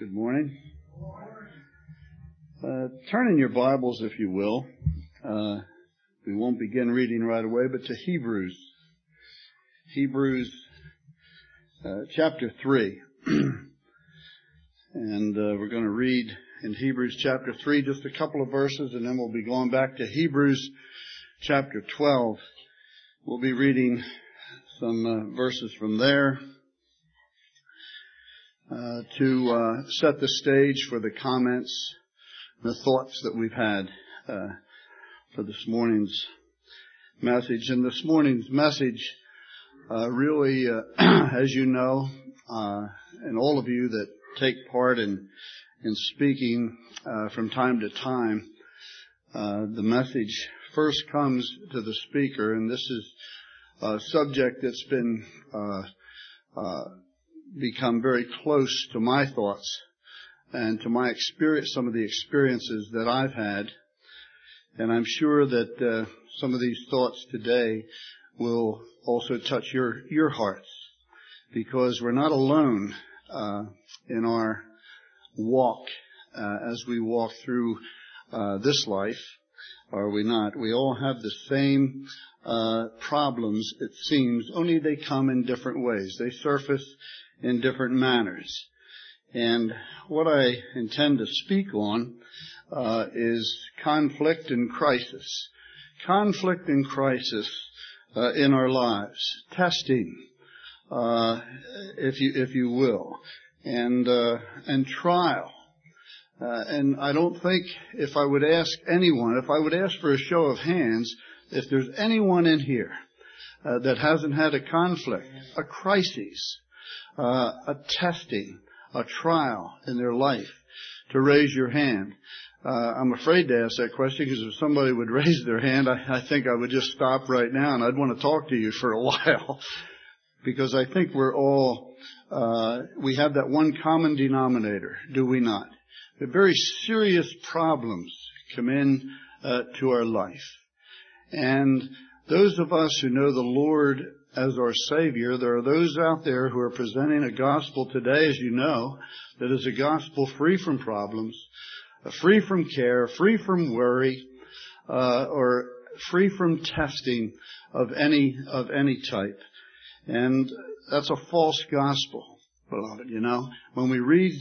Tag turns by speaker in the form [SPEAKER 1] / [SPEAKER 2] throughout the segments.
[SPEAKER 1] Good morning. Turn in your Bibles, if you will. We won't begin reading right away, but to Hebrews. Hebrews chapter 3. And we're going to read in Hebrews chapter 3 just a couple of verses, and then we'll be going back to Hebrews chapter 12. We'll be reading some verses from there to set the stage for the comments, the thoughts that we've had for this morning's message. And this morning's message really, as you know, and all of you that take part in speaking from time to time, the message first comes to the speaker, and this is a subject that's been become very close to my thoughts and to my experience, some of the experiences that I've had. And I'm sure that some of these thoughts today will also touch your hearts, because we're not alone in our walk as we walk through this life, are we not? We all have the same problems, it seems, only they come in different ways. They surface in different manners. And what I intend to speak on is conflict and crisis. Conflict and crisis in our lives. Testing, if you will. And trial. And I don't think if I would ask anyone, if I would ask for a show of hands, if there's anyone in here that hasn't had a conflict, a crisis, a testing, a trial in their life, to raise your hand. I'm afraid to ask that question, because if somebody would raise their hand, I think I would just stop right now and I'd want to talk to you for a while. Because I think we're all, we have that one common denominator, do we not? The very serious problems come in to our life. And those of us who know the Lord as our Savior, there are those out there who are presenting a gospel today, as you know, that is a gospel free from problems, free from care, free from worry, or free from testing of any type. And that's a false gospel, beloved, you know. When we read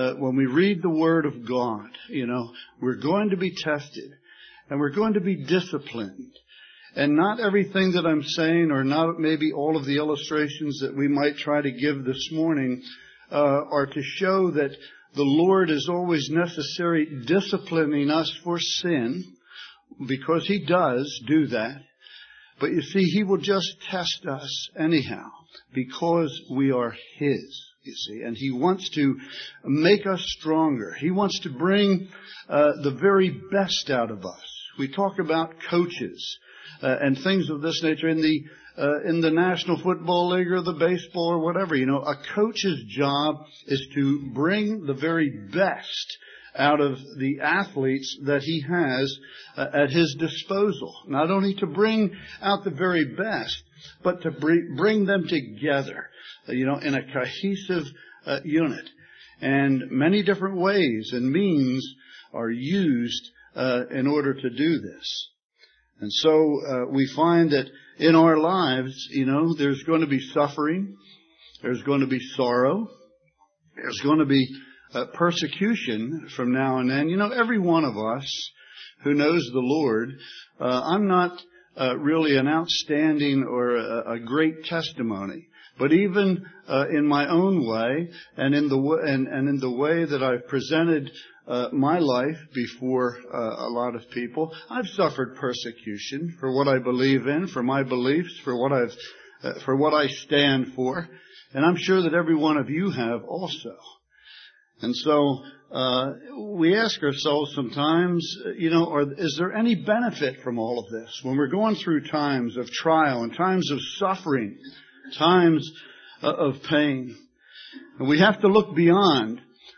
[SPEAKER 1] the Word of God, you know, we're going to be tested and we're going to be disciplined. And not everything that I'm saying, or not maybe all of the illustrations that we might try to give this morning, are to show that the Lord is always necessary disciplining us for sin, because He does do that. But you see, He will just test us anyhow, because we are His, you see. And He wants to make us stronger. He wants to bring the very best out of us. We talk about coaches and things of this nature in the National Football League or the baseball or whatever. You know, a coach's job is to bring the very best out of the athletes that he has at his disposal. Not only to bring out the very best, but to bring them together, you know, in a cohesive unit. And many different ways and means are used in order to do this. And so we find that in our lives, you know, there's going to be suffering, there's going to be sorrow, there's going to be persecution from now and then. You know, every one of us who knows the Lord, I'm not really an outstanding or a great testimony, but even in my own way, and in the way that I've presented my life before a lot of people, I've suffered persecution for what I believe in, for my beliefs, for what I stand for, and I'm sure that every one of you have also. And so we ask ourselves sometimes, you know, is there any benefit from all of this when we're going through times of trial and times of suffering, times of pain? And we have to look beyond.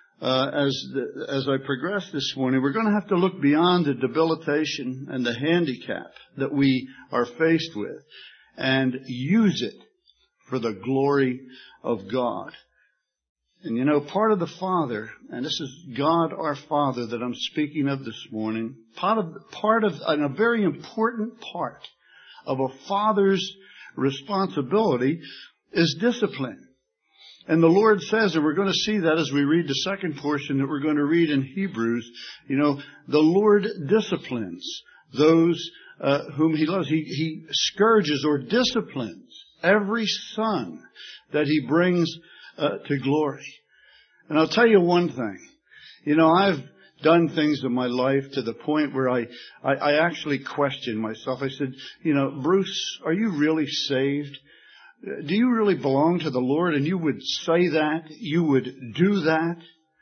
[SPEAKER 1] As I progress this morning, we're going to have to look beyond the debilitation and the handicap that we are faced with and use it for the glory of God. And you know, part of the Father, and this is God our Father that I'm speaking of this morning, and a very important part of a father's responsibility is discipline. And the Lord says, and we're going to see that as we read the second portion that we're going to read in Hebrews, you know, the Lord disciplines those whom He loves. He scourges or disciplines every son that He brings to glory. And I'll tell you one thing. You know, I've done things in my life to the point where I actually questioned myself. I said, you know, Bruce, are you really saved? Do you really belong to the Lord? And you would say that? You would do that?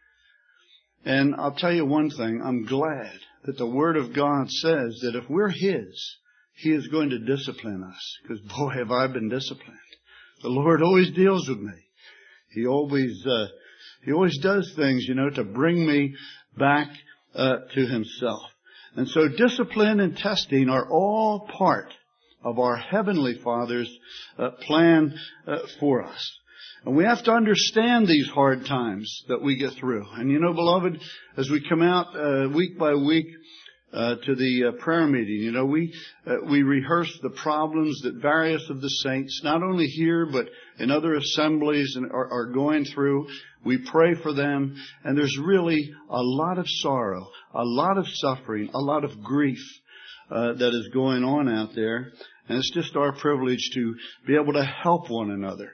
[SPEAKER 1] And I'll tell you one thing. I'm glad that the Word of God says that if we're His, He is going to discipline us. Because boy, have I been disciplined. The Lord always deals with me. He always does things, you know, to bring me back to Himself. And so discipline and testing are all part of our Heavenly Father's plan for us. And we have to understand these hard times that we get through. And you know, beloved, as we come out week by week to the prayer meeting, you know, we rehearse the problems that various of the saints, not only here but in other assemblies, are going through. We pray for them, and there's really a lot of sorrow, a lot of suffering, a lot of grief that is going on out there. And it's just our privilege to be able to help one another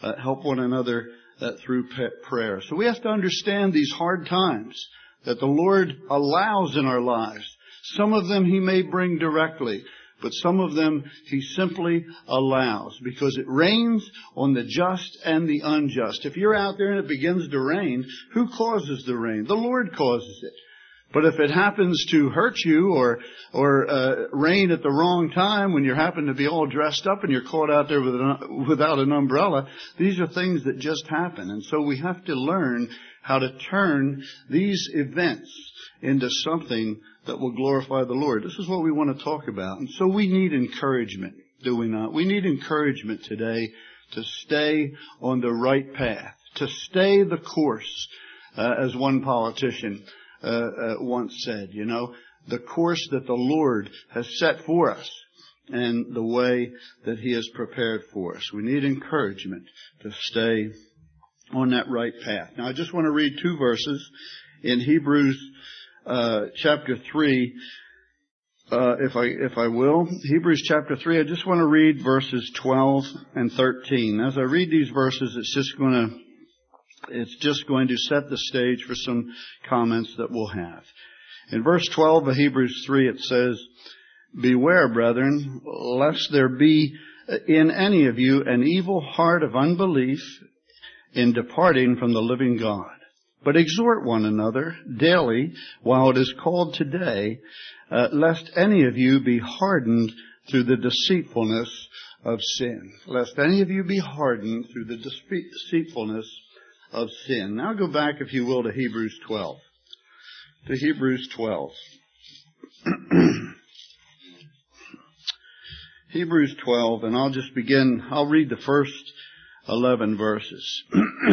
[SPEAKER 1] through prayer. So we have to understand these hard times that the Lord allows in our lives. Some of them He may bring directly, but some of them He simply allows, because it rains on the just and the unjust. If you're out there and it begins to rain, who causes the rain? The Lord causes it. But if it happens to hurt you or rain at the wrong time when you happen to be all dressed up and you're caught out there without an umbrella, these are things that just happen. And so we have to learn how to turn these events into something that will glorify the Lord. This is what we want to talk about. And so we need encouragement, do we not? We need encouragement today to stay on the right path, to stay the course, as one politician once said, you know, the course that the Lord has set for us and the way that He has prepared for us. We need encouragement to stay on that right path. Now, I just want to read two verses in Hebrews chapter 3, if I will. Hebrews chapter 3, I just want to read verses 12 and 13. As I read these verses, it's just going to set the stage for some comments that we'll have. In verse 12 of Hebrews 3, it says, "Beware, brethren, lest there be in any of you an evil heart of unbelief in departing from the living God. But exhort one another daily while it is called today, lest any of you be hardened through the deceitfulness of sin." Lest any of you be hardened through the deceitfulness of sin. Now go back, if you will, to Hebrews 12. To Hebrews 12. Hebrews 12, and I'll read the first 11 verses.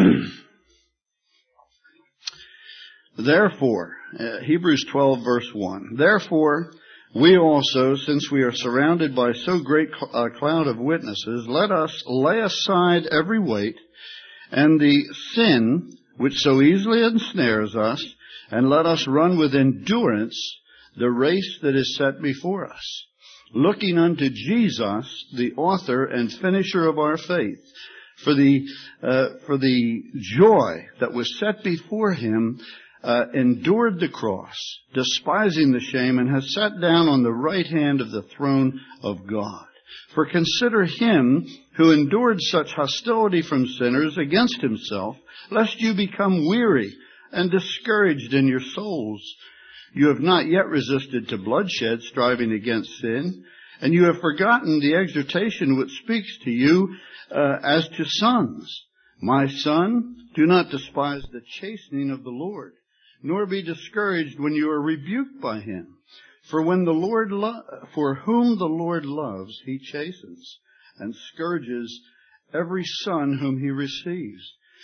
[SPEAKER 1] Therefore, Hebrews 12 verse 1, "Therefore, we also, since we are surrounded by so great a cloud of witnesses, let us lay aside every weight and the sin which so easily ensnares us, and let us run with endurance the race that is set before us, looking unto Jesus, the author and finisher of our faith, for the joy that was set before Him, endured the cross, despising the shame, and has sat down on the right hand of the throne of God. For consider Him who endured such hostility from sinners against Himself, lest you become weary and discouraged in your souls. You have not yet resisted to bloodshed, striving against sin, and you have forgotten the exhortation which speaks to you as to sons. My son, do not despise the chastening of the Lord, nor be discouraged when you are rebuked by Him. For whom the Lord loves, He chastens, and scourges every son whom He receives.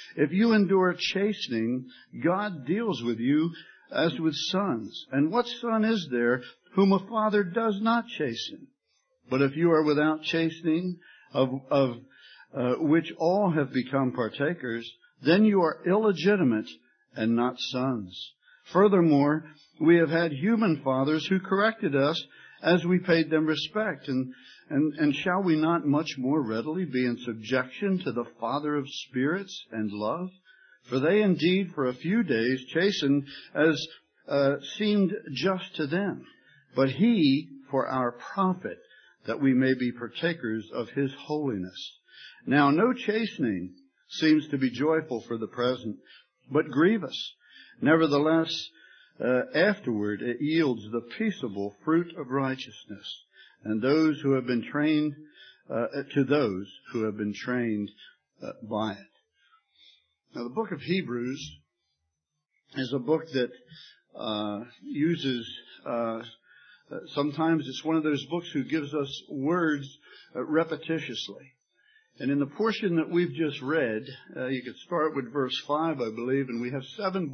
[SPEAKER 1] If you endure chastening, God deals with you as with sons. And what son is there whom a father does not chasten? But if you are without chastening, of which all have become partakers, then you are illegitimate and not sons. Furthermore, we have had human fathers who corrected us as we paid them respect. And shall we not much more readily be in subjection to the Father of spirits and love? For they indeed for a few days chastened as seemed just to them, but He for our profit, that we may be partakers of His holiness. Now no chastening seems to be joyful for the present, but grievous. Nevertheless, afterward it yields the peaceable fruit of righteousness, and those who have been trained to those who have been trained by it. Now, the book of Hebrews is a book that uses. Sometimes it's one of those books who gives us words repetitiously. And in the portion that we've just read, you could start with verse 5, I believe, and we have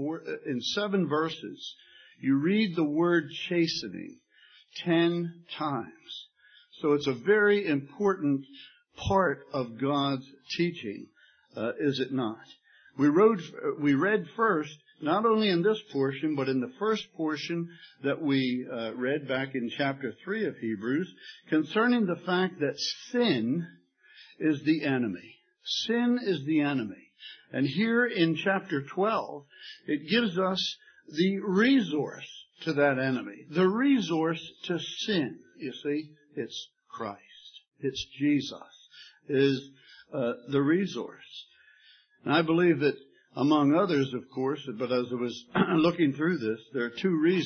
[SPEAKER 1] 7 verses. You read the word chastening 10 times. So it's a very important part of God's teaching, is it not? We read first, not only in this portion, but in the first portion that we read back in chapter 3 of Hebrews, concerning the fact that sin is the enemy. Sin is the enemy. And here in chapter 12, it gives us the resource to that enemy. The resource to sin. You see, it's Christ. It's Jesus is the resource. And I believe that among others, of course, but as I was looking through this, there are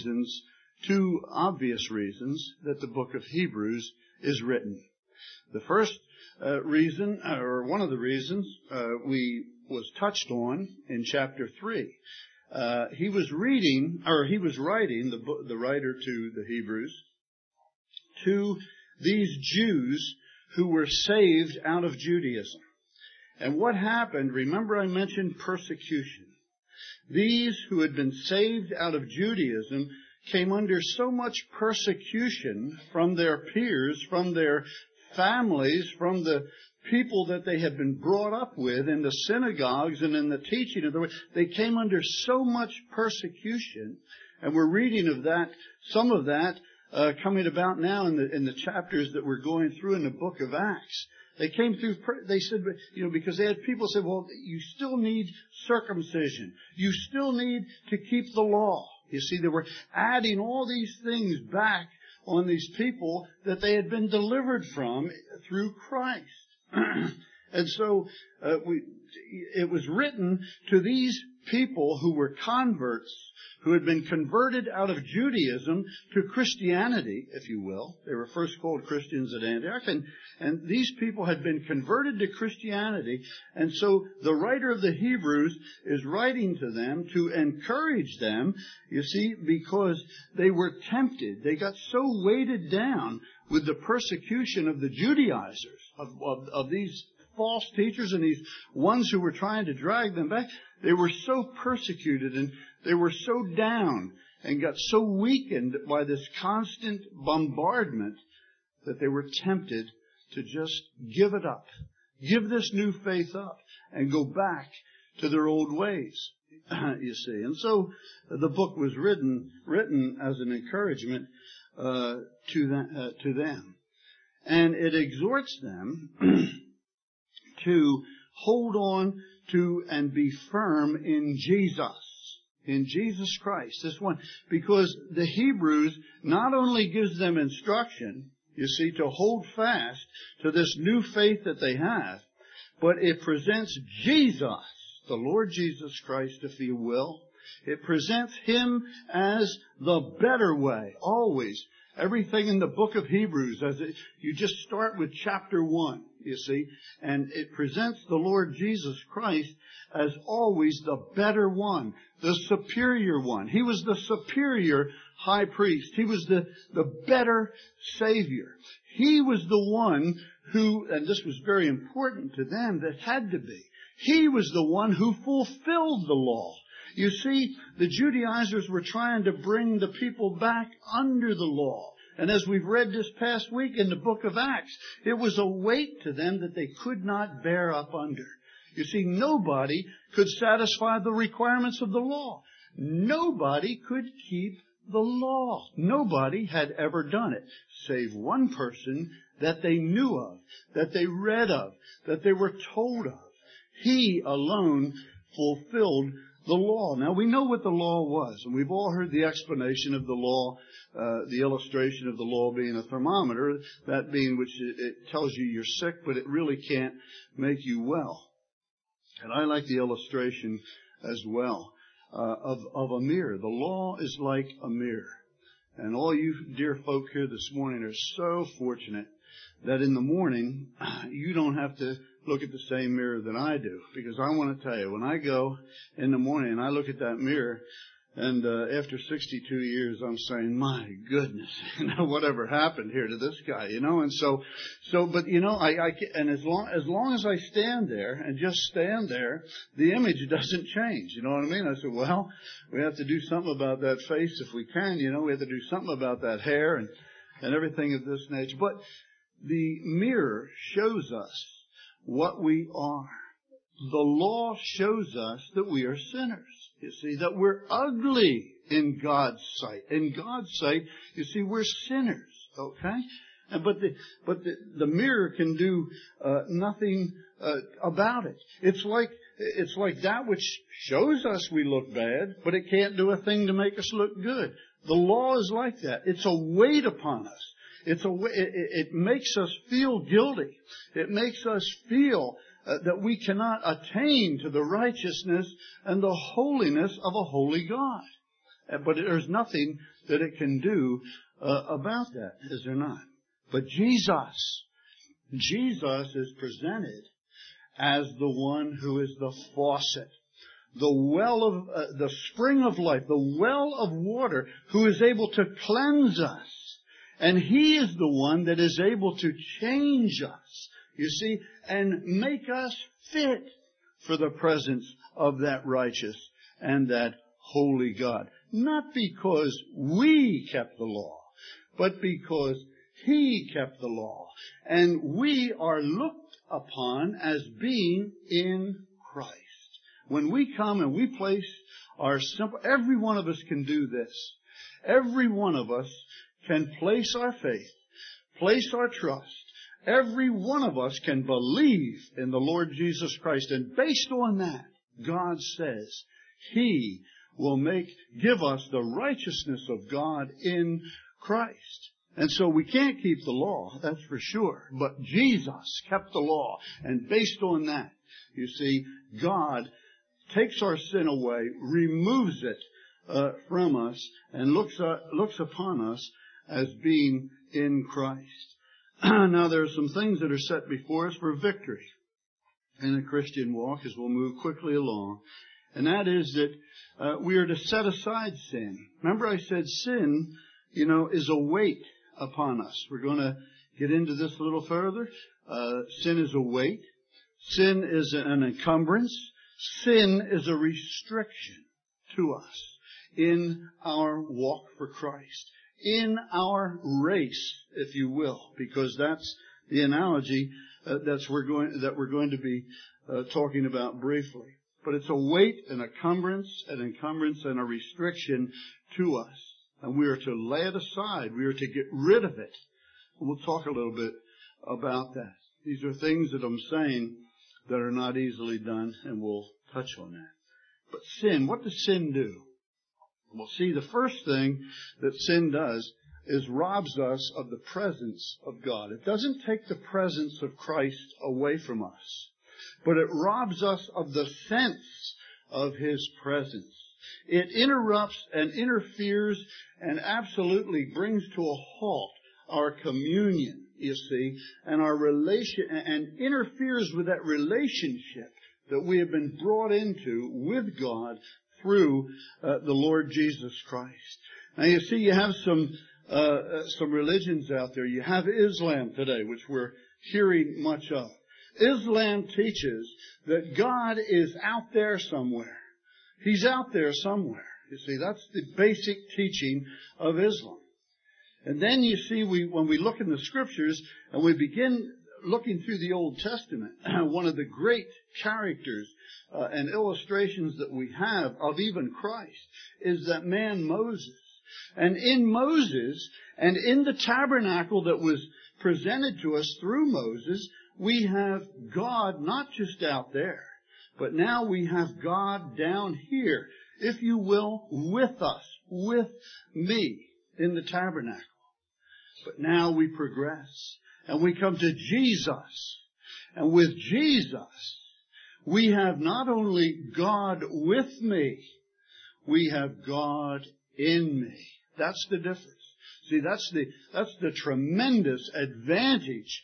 [SPEAKER 1] two obvious reasons that the book of Hebrews is written. The first reason, or one of the reasons, was touched on in chapter 3. He was writing, the writer to the Hebrews, to these Jews who were saved out of Judaism. And what happened, remember I mentioned persecution. These who had been saved out of Judaism came under so much persecution from their peers, from their families, from the people that they had been brought up with in the synagogues and in the teaching of the way. They came under so much persecution, and we're reading of that, some of that coming about now in the chapters that we're going through in the book of Acts. They came through, they said, because they had people say, well, you still need circumcision. You still need to keep the law. You see, they were adding all these things back on these people that they had been delivered from through Christ. And so it was written to these people who were converts, who had been converted out of Judaism to Christianity, if you will. They were first called Christians at Antioch, and these people had been converted to Christianity, and so the writer of the Hebrews is writing to them to encourage them, you see, because they were tempted. They got so weighted down with the persecution of the Judaizers, of these false teachers and these ones who were trying to drag them back. They were so persecuted and they were so down and got so weakened by this constant bombardment that they were tempted to just give it up, give this new faith up, and go back to their old ways, you see. And so the book was written as an encouragement to them. And it exhorts them to hold on to and be firm in Jesus Christ. This one, because the Hebrews not only gives them instruction, you see, to hold fast to this new faith that they have, but it presents Jesus, the Lord Jesus Christ, if you will. It presents Him as the better way, always. Everything in the book of Hebrews, you just start with chapter 1, you see, and it presents the Lord Jesus Christ as always the better one, the superior one. He was the superior high priest. He was the better Savior. He was the one who, and this was very important to them, that had to be. He was the one who fulfilled the law. You see, the Judaizers were trying to bring the people back under the law. And as we've read this past week in the book of Acts, it was a weight to them that they could not bear up under. You see, nobody could satisfy the requirements of the law. Nobody could keep the law. Nobody had ever done it, save one person that they knew of, that they read of, that they were told of. He alone fulfilled the law. Now, we know what the law was, and we've all heard the explanation of the law, the illustration of the law being a thermometer, that being which it tells you you're sick, but it really can't make you well. And I like the illustration as well of a mirror. The law is like a mirror. And all you dear folk here this morning are so fortunate that in the morning you don't have to look at the same mirror that I do. Because I want to tell you, when I go in the morning and I look at that mirror, and after 62 years, I'm saying, my goodness, whatever happened here to this guy, and but and as long as I stand there and just stand there, the image doesn't change. You know what I mean? I said, well, we have to do something about that face if we can, we have to do something about that hair and everything of this nature. But the mirror shows us what we are. The law shows us that we are sinners. You see, that we're ugly in God's sight. In God's sight, you see, we're sinners. Okay? But the mirror can do nothing about it. It's like that which shows us we look bad, but it can't do a thing to make us look good. The law is like that. It's a weight upon us. It makes us feel guilty. It makes us feel that we cannot attain to the righteousness and the holiness of a holy God. But there's nothing that it can do about that, is there not? But Jesus is presented as the one who is the faucet, the well of, the spring of life, the well of water, who is able to cleanse us. And He is the one that is able to change us, you see, and make us fit for the presence of that righteous and that holy God. Not because we kept the law, but because He kept the law. And we are looked upon as being in Christ. When we come and we place our simple, every one of us can do this. Every one of us can place our faith, place our trust. Every one of us can believe in the Lord Jesus Christ. And based on that, God says He will give us the righteousness of God in Christ. And so we can't keep the law, that's for sure. But Jesus kept the law. And based on that, you see, God takes our sin away, removes it from us, and looks upon us as being in Christ. Now, there are some things that are set before us for victory in the Christian walk as we'll move quickly along. And that is that we are to set aside sin. Remember I said sin, is a weight upon us. We're going to get into this a little further. Sin is a weight. Sin is an encumbrance. Sin is a restriction to us in our walk for Christ. In our race, if you will, because that's the analogy that we're going to be talking about briefly. But it's a weight, an encumbrance, and a restriction to us. And we are to lay it aside. We are to get rid of it. And we'll talk a little bit about that. These are things that I'm saying that are not easily done, and we'll touch on that. But sin, what does sin do? Well, see, the first thing that sin does is robs us of the presence of God. It doesn't take the presence of Christ away from us, but it robs us of the sense of His presence. It interrupts and interferes and absolutely brings to a halt our communion, you see, and our relation, and interferes with that relationship that we have been brought into with God through the Lord Jesus Christ. Now you see, you have some religions out there. You have Islam today, which we're hearing much of. Islam teaches that God is out there somewhere. He's out there somewhere. You see, that's the basic teaching of Islam. And then you see, when we look in the Scriptures and we begin looking through the Old Testament, one of the great characters and illustrations that we have of even Christ is that man Moses. And in Moses and in the tabernacle that was presented to us through Moses, we have God not just out there, but now we have God down here, if you will, with us, with me in the tabernacle. But now we progress and we come to Jesus. And with Jesus, we have not only God with me, we have God in me. That's the difference. See, that's the tremendous advantage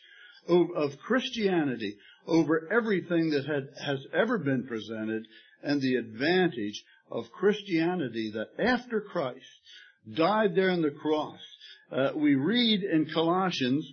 [SPEAKER 1] of Christianity over everything that has ever been presented, and the advantage of Christianity that after Christ died there on the cross, we read in Colossians,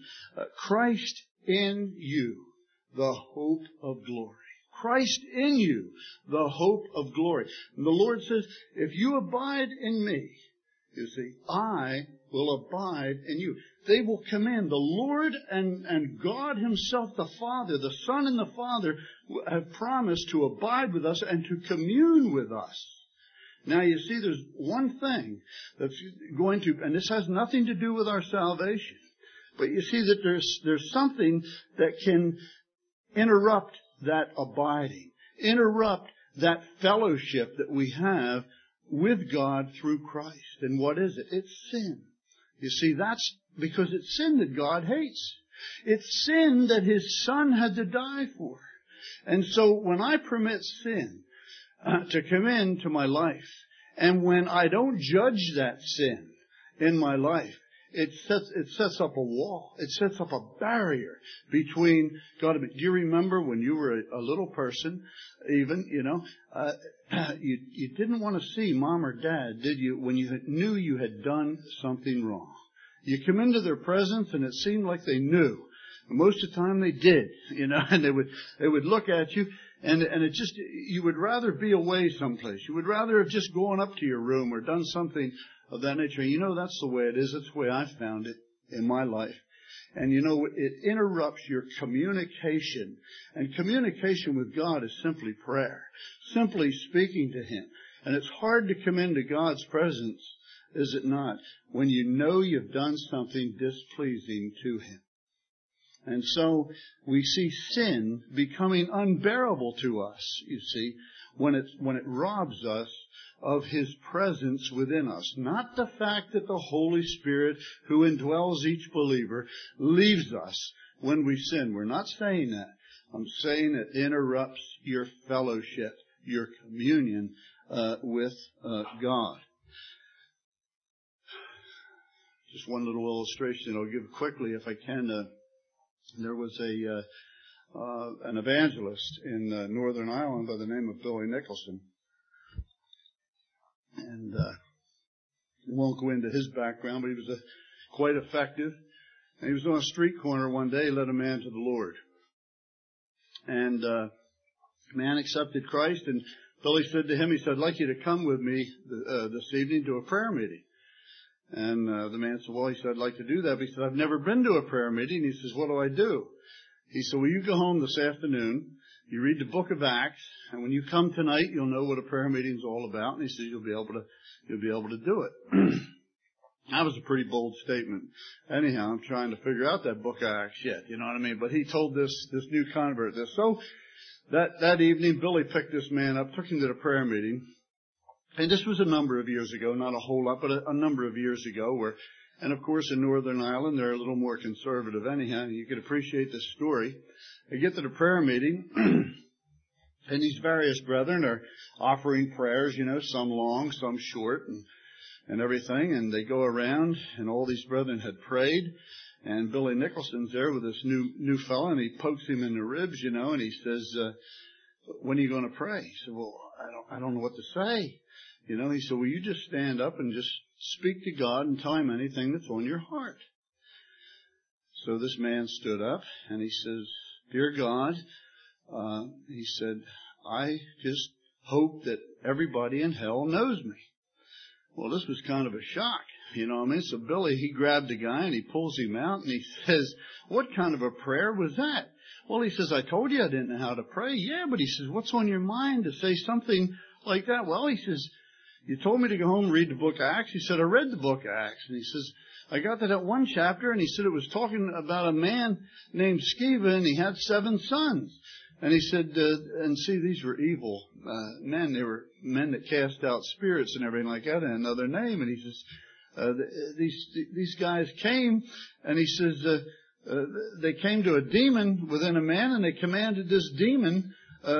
[SPEAKER 1] Christ in you, the hope of glory. Christ in you, the hope of glory. And the Lord says, if you abide in me, you see, I will abide in you. They will come in. The Lord and God Himself, the Father, the Son and the Father, have promised to abide with us and to commune with us. Now you see, there's one thing that's going to, and this has nothing to do with our salvation, but you see that there's something that can interrupt that abiding, interrupt that fellowship that we have with God through Christ. And what is it? It's sin. You see, that's because it's sin that God hates. It's sin that His Son had to die for. And so when I permit sin to come into my life, and when I don't judge that sin in my life, it sets up a wall. It sets up a barrier between God and me. Do you remember when you were a little person, even, you didn't want to see mom or dad, did you, when you knew you had done something wrong? You come into their presence and it seemed like they knew. Most of the time they did, and they would look at you, and it just, you would rather be away someplace. You would rather have just gone up to your room or done something of that nature. That's the way it is. That's the way I found it in my life. And it interrupts your communication. And communication with God is simply prayer. Simply speaking to Him. And it's hard to come into God's presence, is it not, when you know you've done something displeasing to Him. And so we see sin becoming unbearable to us, you see, when it robs us of His presence within us. Not the fact that the Holy Spirit who indwells each believer leaves us when we sin. We're not saying that. I'm saying it interrupts your fellowship, your communion with God. Just one little illustration I'll give quickly if I can. There was an evangelist in Northern Ireland by the name of Billy Nicholson. And I won't go into his background, but he was quite effective. And he was on a street corner one day. He led a man to the Lord. And the man accepted Christ. And Billy said to him, he said, I'd like you to come with me this evening to a prayer meeting. And the man said, well, he said, I'd like to do that. But he said, I've never been to a prayer meeting. He says, what do I do? He said, well, you go home this afternoon. You read the book of Acts, and when you come tonight, you'll know what a prayer meeting's all about. And he says you'll be able to do it. That was a pretty bold statement. Anyhow, I'm trying to figure out that book of Acts yet. You know what I mean? But he told this new convert this. So that evening, Billy picked this man up, took him to the prayer meeting, and this was a number of years ago, not a whole lot, but a number of years ago. And of course, in Northern Ireland, they're a little more conservative. Anyhow, you can appreciate this story. They get to the prayer meeting, and these various brethren are offering prayers, some long, some short, and everything. And they go around, and all these brethren had prayed. And Billy Nicholson's there with this new fella, and he pokes him in the ribs, and he says, when are you going to pray? He said, well, I don't know what to say. He said, well, you just stand up and just speak to God and tell Him anything that's on your heart. So this man stood up and he says, Dear God, he said, I just hope that everybody in hell knows me. Well, this was kind of a shock, you know what I mean? So Billy, he grabbed the guy and he pulls him out and he says, what kind of a prayer was that? Well, he says, I told you I didn't know how to pray. Yeah, but he says, what's on your mind to say something like that? Well, he says, you told me to go home and read the book of Acts. He said, I read the book of Acts. And he says, I got to that one chapter and he said it was talking about a man named Sceva and he had 7 sons. And he said, and see, these were evil men. They were men that cast out spirits and everything like that in another name. And he says, these guys came, and he says, they came to a demon within a man, and they commanded this demon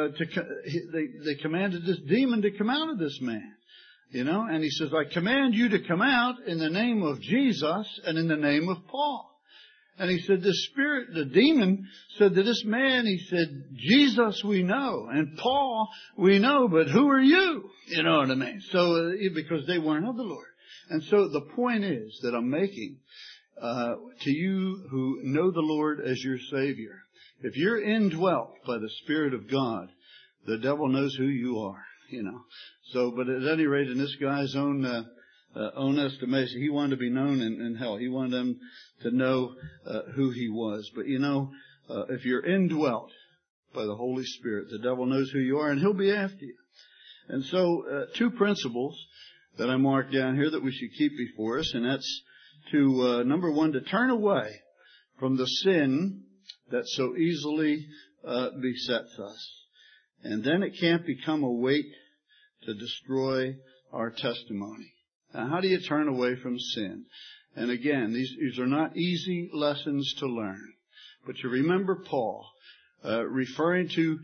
[SPEAKER 1] they commanded this demon to come out of this man. You know, and he says, I command you to come out in the name of Jesus and in the name of Paul. And he said, the spirit, the demon said to this man, he said, Jesus we know, and Paul we know, but who are you? You know what I mean? So, because they weren't of the Lord. And so the point is that I'm making, to you who know the Lord as your Savior, if you're indwelt by the Spirit of God, the devil knows who you are, you know. So, but at any rate, in this guy's own estimation, he wanted to be known in hell. He wanted them to know who he was. But you know, if you're indwelt by the Holy Spirit, the devil knows who you are, and he'll be after you. And so, 2 principles that I marked down here that we should keep before us, and that's to, number 1, to turn away from the sin that so easily besets us. And then it can't become a weight to destroy our testimony. Now, how do you turn away from sin? And again, these are not easy lessons to learn. But you remember Paul referring to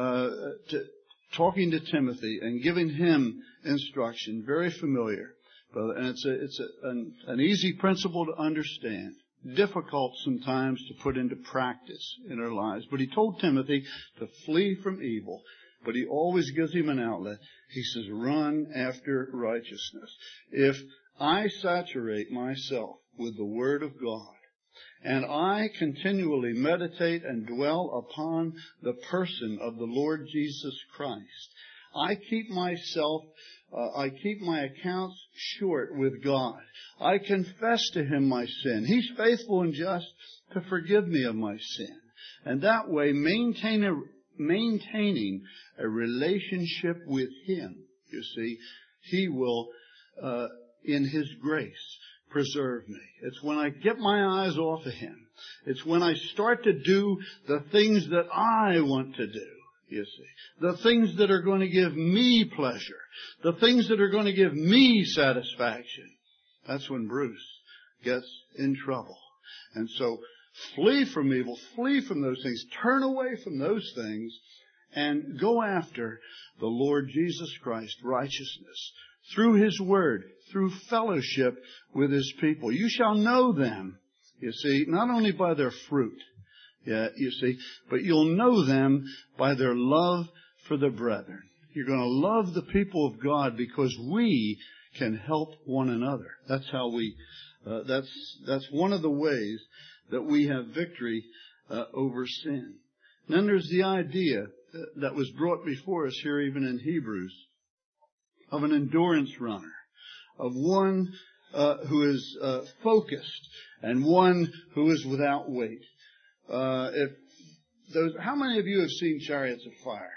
[SPEAKER 1] talking to Timothy and giving him instruction, very familiar. And it's an easy principle to understand, difficult sometimes to put into practice in our lives. But he told Timothy to flee from evil, but he always gives him an outlet. He says, run after righteousness. If I saturate myself with the Word of God, and I continually meditate and dwell upon the person of the Lord Jesus Christ, I keep my accounts short with God. I confess to Him my sin. He's faithful and just to forgive me of my sin. And that way, maintaining a relationship with Him, you see, He will, in His grace, preserve me. It's when I get my eyes off of Him. It's when I start to do the things that I want to do, you see. The things that are going to give me pleasure. The things that are going to give me satisfaction. That's when Bruce gets in trouble. And so, flee from evil. Flee from those things. Turn away from those things and go after the Lord Jesus Christ, righteousness, through His Word, through fellowship with His people. You shall know them, you see, not only by their fruit, you see, but you'll know them by their love for the brethren. You're going to love the people of God because we can help one another. That's how that's one of the ways that we have victory over sin. And then there's the idea that was brought before us here even in Hebrews of an endurance runner, of one who is focused and one who is without weight. How many of you have seen Chariots of Fire?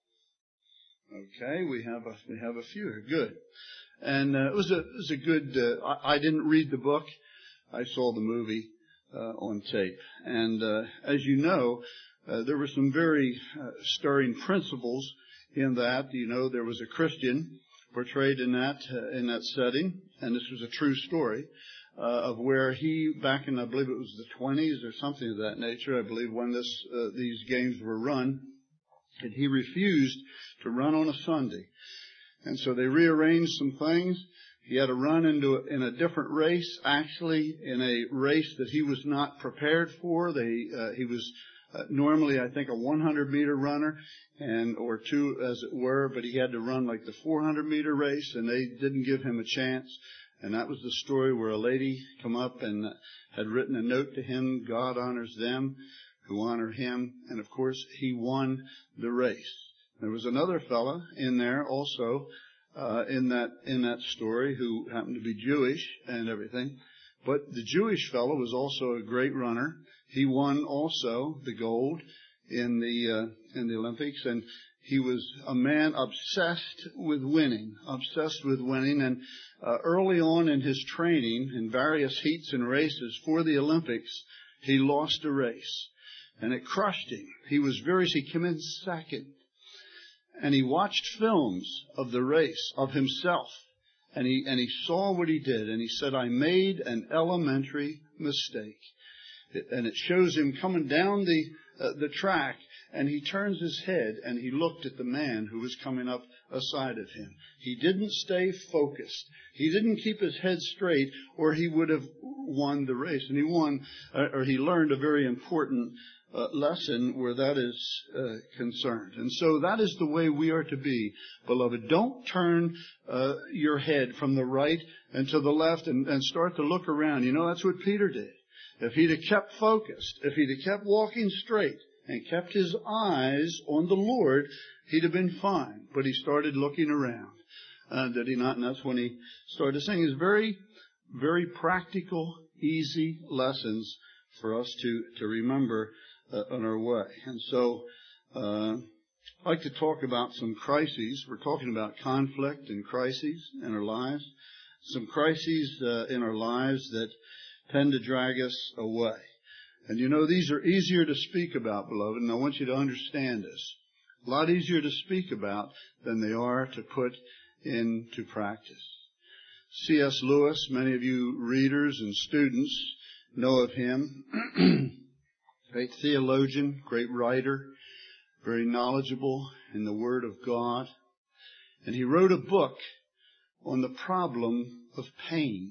[SPEAKER 1] Okay, we have a few. Good. And it was a good. I didn't read the book. I saw the movie on tape. And as you know, there were some very stirring principles in that. You know, there was a Christian portrayed in that setting, and this was a true story of where he, back in, I believe it was the 20s or something of that nature, I believe, when these games were run, and he refused to run on a Sunday. And so they rearranged some things. He had to run in a different race, actually in a race that he was not prepared for. He was normally, I think, a 100-meter runner, or two, as it were, but he had to run like the 400-meter race, and they didn't give him a chance. And that was the story where a lady come up and had written a note to him, God honors them who honor him. And of course, he won the race. There was another fella in there also, in that story, who happened to be Jewish and everything. But the Jewish fellow was also a great runner. He won also the gold in the Olympics, and he was a man obsessed with winning. And early on in his training, in various heats and races for the Olympics, he lost a race, and it crushed him. He came in second, and he watched films of the race of himself, and he saw what he did, and he said, "I made an elementary mistake." And it shows him coming down the track, and he turns his head and he looked at the man who was coming up aside of him. He didn't stay focused. He didn't keep his head straight, or he would have won the race. And he learned a very important lesson where that is concerned. And so that is the way we are to be, beloved. Don't turn your head from the right and to the left and start to look around. You know, that's what Peter did. If he'd have kept focused, if he'd have kept walking straight and kept his eyes on the Lord, he'd have been fine. But he started looking around, did he not? And that's when he started singing. It's very, very practical, easy lessons for us to remember on our way. And so I'd like to talk about some crises. We're talking about conflict and crises in our lives. Some crises in our lives that tend to drag us away. And you know, these are easier to speak about, beloved, and I want you to understand this. A lot easier to speak about than they are to put into practice. C.S. Lewis, many of you readers and students know of him. Great theologian, great writer, very knowledgeable in the Word of God. And he wrote a book on the problem of pain.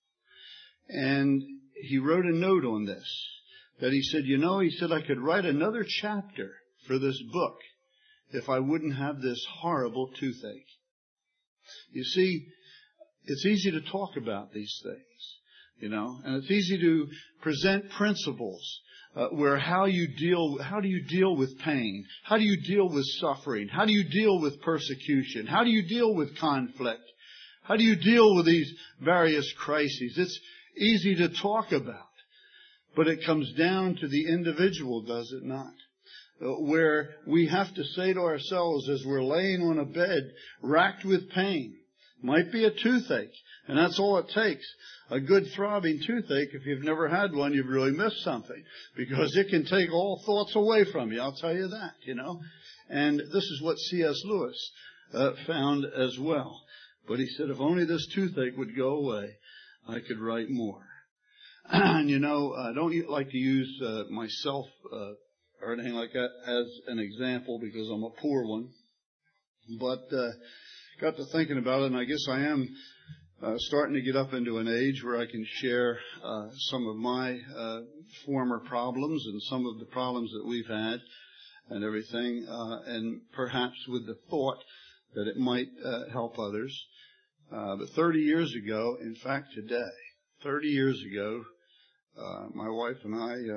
[SPEAKER 1] And he wrote a note on this, that he said, I could write another chapter for this book if I wouldn't have this horrible toothache. You see, it's easy to talk about these things, and it's easy to present principles where how do you deal with pain? How do you deal with suffering? How do you deal with persecution? How do you deal with conflict? How do you deal with these various crises? It's easy to talk about, but it comes down to the individual, does it not? Where we have to say to ourselves as we're laying on a bed, racked with pain, might be a toothache, and that's all it takes. A good throbbing toothache, if you've never had one, you've really missed something, because it can take all thoughts away from you, I'll tell you that, And this is what C.S. Lewis found as well. But he said, if only this toothache would go away, I could write more. And I don't like to use myself or anything like that as an example, because I'm a poor one. But got to thinking about it, and I guess I am starting to get up into an age where I can share some of my former problems and some of the problems that we've had and everything, and perhaps with the thought that it might help others. But 30 years ago, in fact today, 30 years ago, my wife and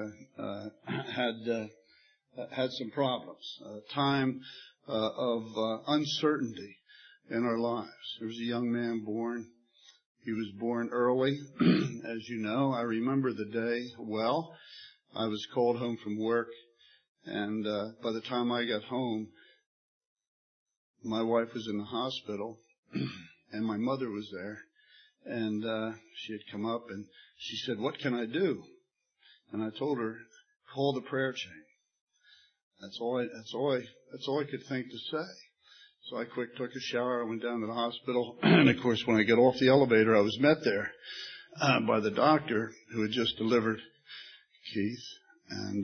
[SPEAKER 1] I had some problems, a time of uncertainty in our lives. There was a young man born. He was born early, as you know. I remember the day well. I was called home from work, and by the time I got home, my wife was in the hospital, and my mother was there, and she had come up, and she said, "What can I do?" And I told her, "Call the prayer chain." That's all I could think to say. So I quick took a shower. I went down to the hospital, and of course, when I got off the elevator, I was met there by the doctor who had just delivered Keith, and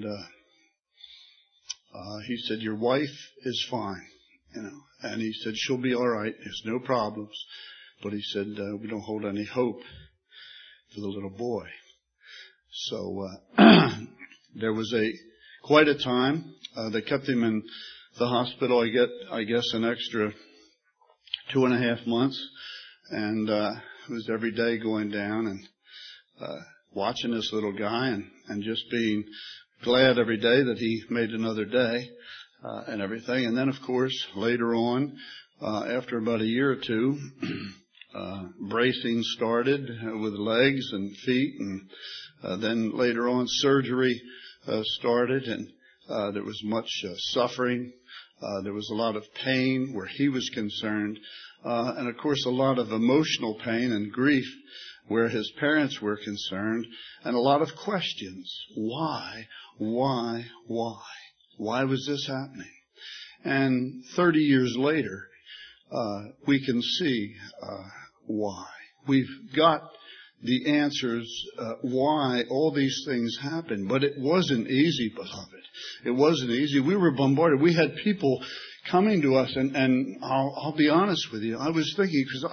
[SPEAKER 1] he said, "Your wife is fine, and he said she'll be all right. There's no problems." But he said, "We don't hold any hope for the little boy." So there was quite a time. They kept him in the hospital. I guess an extra 2.5 months, and it was every day going down and watching this little guy and just being glad every day that he made another day and everything. And then, of course, later on, after about a year or two, bracing started with legs and feet, and then later on surgery started, and there was much suffering. There was a lot of pain where he was concerned, and of course a lot of emotional pain and grief where his parents were concerned, and a lot of questions. Why? Why was this happening? And 30 years later, we can see why. We've got the answers why all these things happened, but it wasn't easy, beloved. It wasn't easy. We were bombarded. We had people coming to us, and I'll be honest with you. I was thinking, because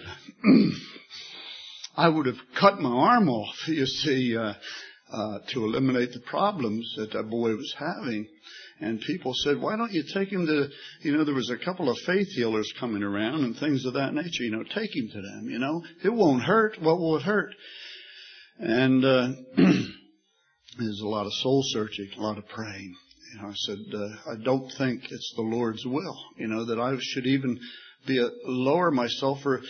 [SPEAKER 1] I would have cut my arm off, you see, to eliminate the problems that boy was having. And people said, why don't you take him to, there was a couple of faith healers coming around and things of that nature, take him to them, It won't hurt. What will it hurt? And there's a lot of soul searching, a lot of praying. I said, I don't think it's the Lord's will, that I should even lower myself, or,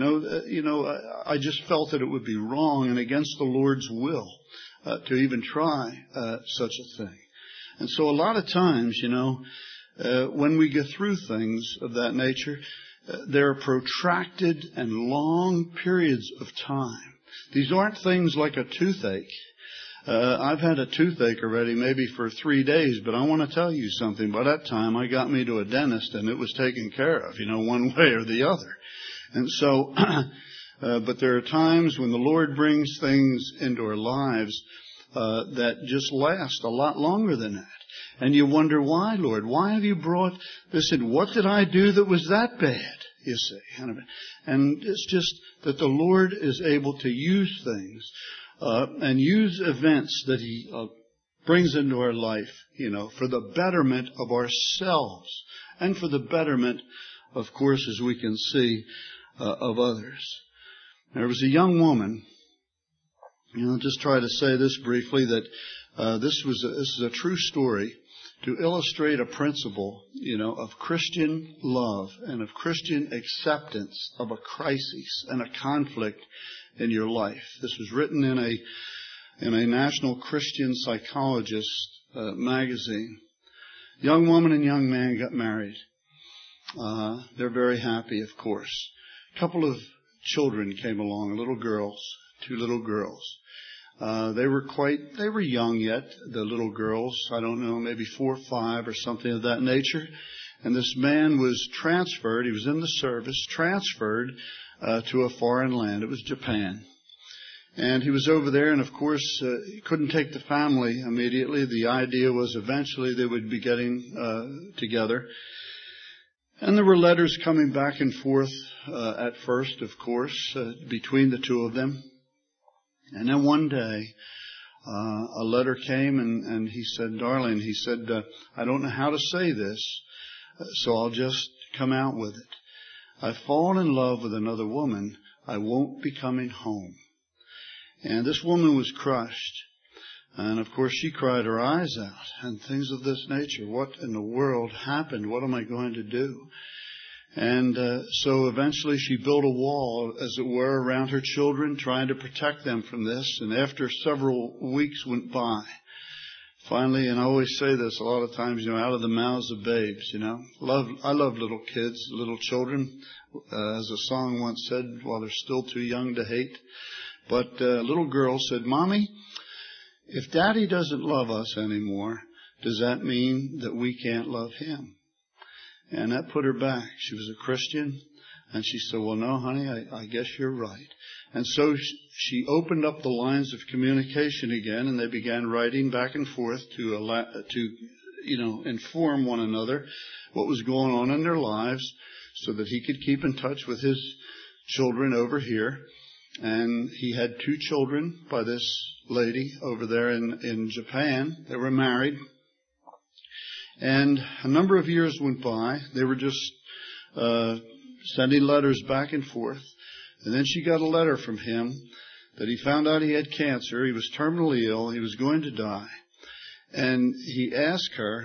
[SPEAKER 1] I just felt that it would be wrong and against the Lord's will to even try such a thing. And so a lot of times, when we get through things of that nature, there are protracted and long periods of time. These aren't things like a toothache. I've had a toothache already maybe for 3 days, but I want to tell you something. By that time, I got me to a dentist and it was taken care of, one way or the other. And so, but there are times when the Lord brings things into our lives that just last a lot longer than that. And you wonder, why, Lord? Why have you brought this in? What did I do that was that bad, you see? And it's just that the Lord is able to use things and use events that He brings into our life, for the betterment of ourselves and for the betterment, of course, as we can see, of others. There was a young woman. I'll just try to say this briefly, that this is a true story to illustrate a principle, of Christian love and of Christian acceptance of a crisis and a conflict in your life. This was written in a National Christian Psychologist magazine. Young woman and young man got married. They're very happy, of course. A couple of children came along, two little girls. They were young yet, the little girls. I don't know, maybe 4 or 5 or something of that nature. And this man was transferred. He was in the service, transferred to a foreign land. It was Japan. And he was over there, and of course, he couldn't take the family immediately. The idea was eventually they would be getting together. And there were letters coming back and forth at first, of course, between the two of them. And then one day, a letter came, and he said, darling, he said, I don't know how to say this, so I'll just come out with it. I've fallen in love with another woman. I won't be coming home. And this woman was crushed. And of course, she cried her eyes out and things of this nature. What in the world happened? What am I going to do? And so eventually she built a wall, as it were, around her children, trying to protect them from this. And after several weeks went by, finally, and I always say this a lot of times, out of the mouths of babes, I love little kids, little children, as a song once said, while they're still too young to hate. But a little girl said, Mommy, if Daddy doesn't love us anymore, does that mean that we can't love Him? And that put her back. She was a Christian. And she said, well, no, honey, I guess you're right. And so she opened up the lines of communication again, and they began writing back and forth to inform one another what was going on in their lives so that he could keep in touch with his children over here. And he had 2 children by this lady over there in Japan. They were married. And a number of years went by. They were just sending letters back and forth. And then she got a letter from him that he found out he had cancer. He was terminally ill. He was going to die. And he asked her,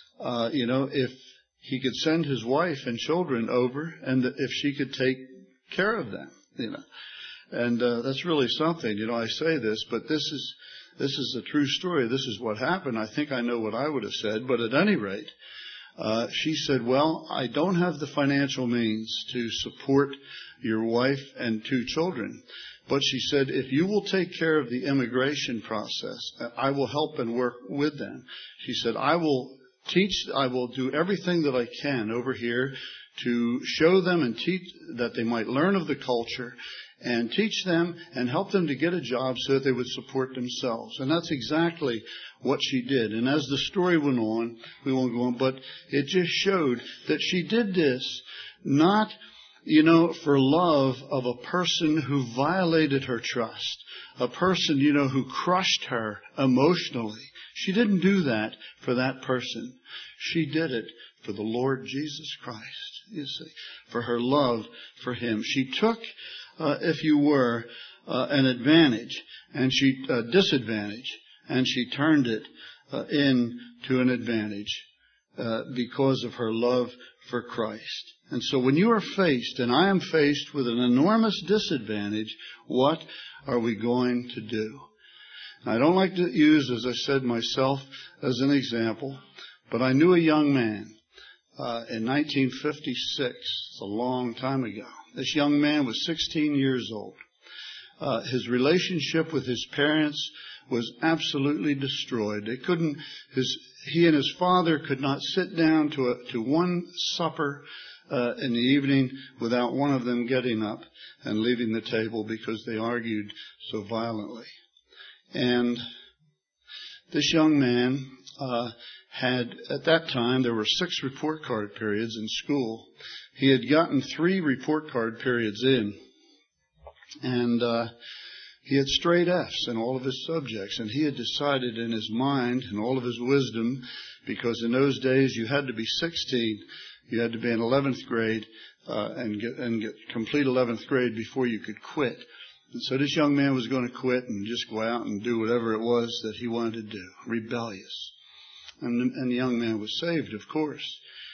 [SPEAKER 1] if he could send his wife and children over and if she could take care of them, And that's really something. I say this, but this is a true story. This is what happened. I think I know what I would have said, but at any rate, she said, well, I don't have the financial means to support your wife and 2 children. But she said, if you will take care of the immigration process, I will help and work with them. She said, I will do everything that I can over here to show them and teach that they might learn of the culture and teach them and help them to get a job so that they would support themselves. And that's exactly what she did. And as the story went on, we won't go on, but it just showed that she did this not, for love of a person who violated her trust, a person, who crushed her emotionally. She didn't do that for that person. She did it for the Lord Jesus Christ, you see, for her love for Him. She took, if you were, an advantage and disadvantage, and she turned it into an advantage because of her love for Christ. And so when you are faced, and I am faced with an enormous disadvantage, what are we going to do? I don't like to use, as I said, myself as an example, but I knew a young man in 1956. It's a long time ago. This young man was 16 years old. His relationship with his parents was absolutely destroyed. He and his father could not sit down to one supper in the evening without one of them getting up and leaving the table because they argued so violently. And this young man had, at that time, there were 6 report card periods in school. He had gotten 3 report card periods in, and he had straight F's in all of his subjects. And he had decided in his mind, in all of his wisdom, because in those days you had to be 16, you had to be in 11th grade and get complete 11th grade before you could quit. And so this young man was going to quit and just go out and do whatever it was that he wanted to do, rebellious. And the young man was saved, of course.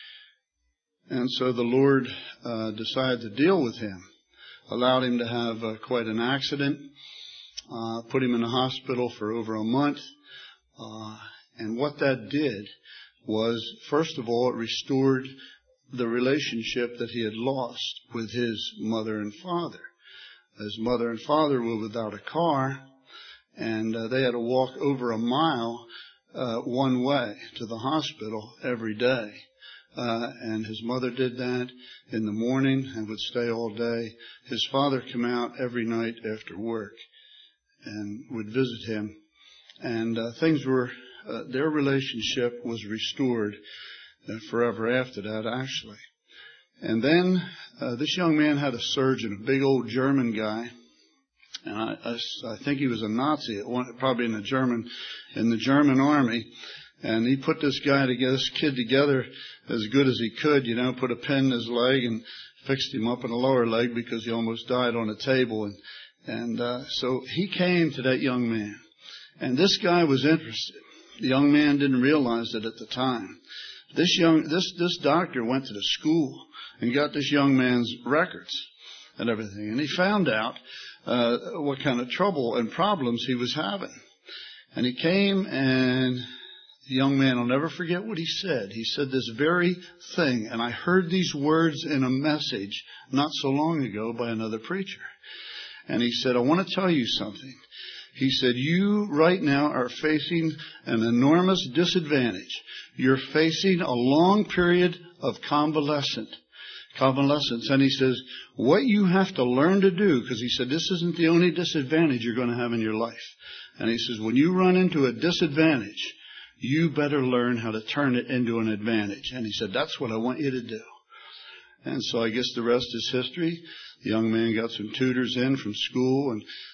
[SPEAKER 1] And so the Lord decided to deal with him, allowed him to have quite an accident, put him in the hospital for over a month. And what that did was, first of all, it restored the relationship that he had lost with his mother and father. His mother and father were without a car, and they had to walk over a mile one way to the hospital every day. And his mother did that in the morning and would stay all day. His father came out every night after work and would visit him. And their relationship was restored forever after that, actually. And then this young man had a surgeon, a big old German guy, and I think he was a Nazi, probably in the German army. And he put this kid together as good as he could, put a pin in his leg and fixed him up in the lower leg because he almost died on a table. And so he came to that young man, and this guy was interested. The young man didn't realize it at the time. This doctor went to the school and got this young man's records and everything. And he found out what kind of trouble and problems he was having. And he came, and the young man, I'll never forget what he said. He said this very thing, and I heard these words in a message not so long ago by another preacher. And he said, I want to tell you something. He said, you right now are facing an enormous disadvantage. You're facing a long period of convalescence. And he says, what you have to learn to do, because he said, this isn't the only disadvantage you're going to have in your life. And he says, when you run into a disadvantage, you better learn how to turn it into an advantage. And he said, that's what I want you to do. And so I guess the rest is history. The young man got some tutors in from school, and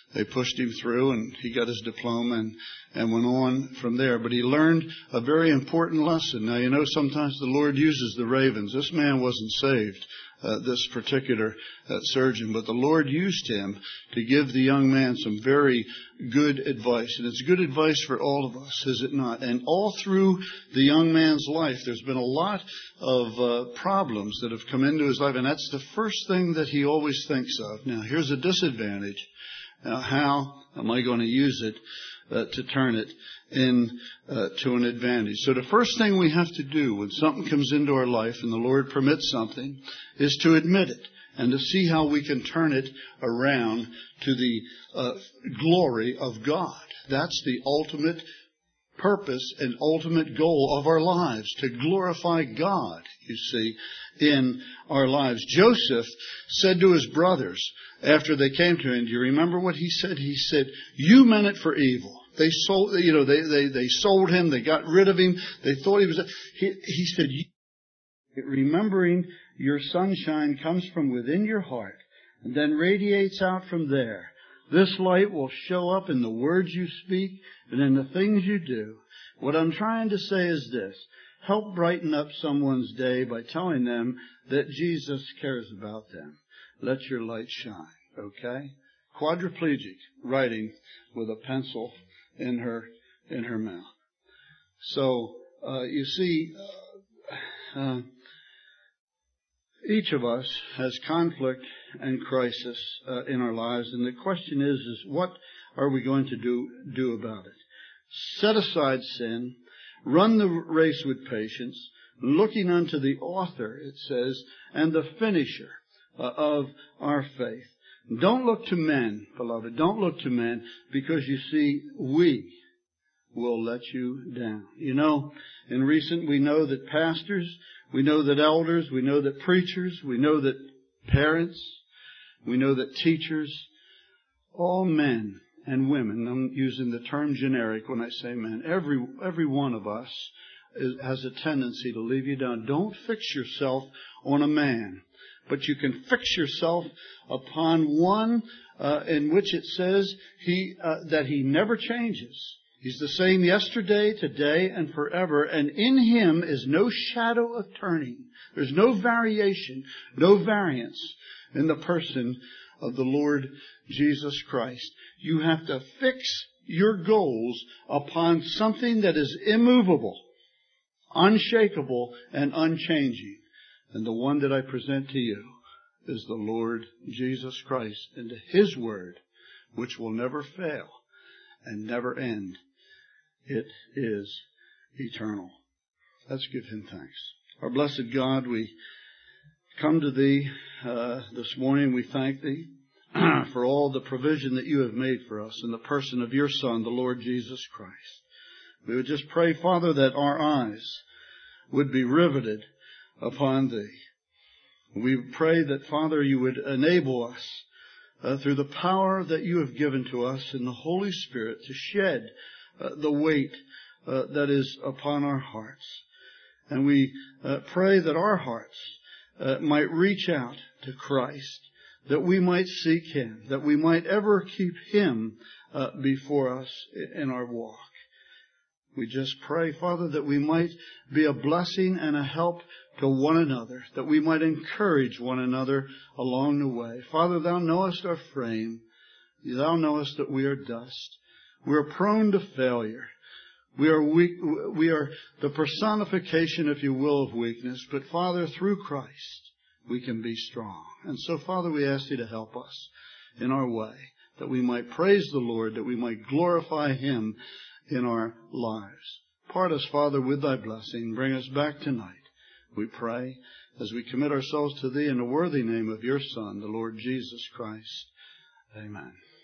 [SPEAKER 1] they pushed him through, and he got his diploma and went on from there. But he learned a very important lesson. Now, you know, sometimes the Lord uses the ravens. This man wasn't saved, this particular surgeon, but the Lord used him to give the young man some very good advice. And it's good advice for all of us, is it not? And all through the young man's life, there's been a lot of problems that have come into his life, and that's the first thing that he always thinks of. Now, here's a disadvantage. Now, how am I going to use it to turn it into an advantage? So the first thing we have to do when something comes into our life and the Lord permits something is to admit it and to see how we can turn it around to the glory of God. That's the ultimate purpose and ultimate goal of our lives, to glorify God, you see, in our lives. Joseph said to his brothers after they came to him, do you remember what he said? He said, "You meant it for evil." They sold, they sold him. They got rid of him. They thought he was. He said, "Remembering your sunshine comes from within your heart and then radiates out from there. This light will show up in the words you speak and in the things you do." What I'm trying to say is this: help brighten up someone's day by telling them that Jesus cares about them. Let your light shine, okay? Quadriplegic, writing with a pencil in her mouth. So, you see, each of us has conflict and crisis in our lives, and the question is what are we going to do about it? Set aside sin, run the race with patience, looking unto the author, it says, and the finisher of our faith. Don't look to men, beloved. Don't look to men, because you see, we will let you down. You know, we know that pastors, we know that elders, we know that preachers, we know that parents, we know that teachers, all men and women, I'm using the term generic when I say men, every one of us has a tendency to leave you down. Don't fix yourself on a man, but you can fix yourself upon one in which it says that he never changes. He's the same yesterday, today, and forever, and in him is no shadow of turning. There's no variation, no variance in the person of the Lord Jesus Christ. You have to fix your goals upon something that is immovable, unshakable, and unchanging. And the one that I present to you is the Lord Jesus Christ, and His Word, which will never fail and never end. It is eternal. Let's give Him thanks. Our blessed God, we come to Thee this morning. We thank Thee for all the provision that You have made for us in the person of Your Son, the Lord Jesus Christ. We would just pray, Father, that our eyes would be riveted upon Thee. We pray that, Father, You would enable us through the power that You have given to us in the Holy Spirit to shed the weight that is upon our hearts. And we pray that our hearts might reach out to Christ, that we might seek Him, that we might ever keep Him before us in our walk. We just pray, Father, that we might be a blessing and a help to one another, that we might encourage one another along the way. Father, Thou knowest our frame. Thou knowest that we are dust. We are prone to failure. We are weak. We are the personification, if you will, of weakness. But Father, through Christ, we can be strong. And so, Father, we ask Thee to help us in our way, that we might praise the Lord, that we might glorify Him in our lives. Part us, Father, with Thy blessing. Bring us back tonight, we pray, as we commit ourselves to Thee in the worthy name of Your Son, the Lord Jesus Christ. Amen.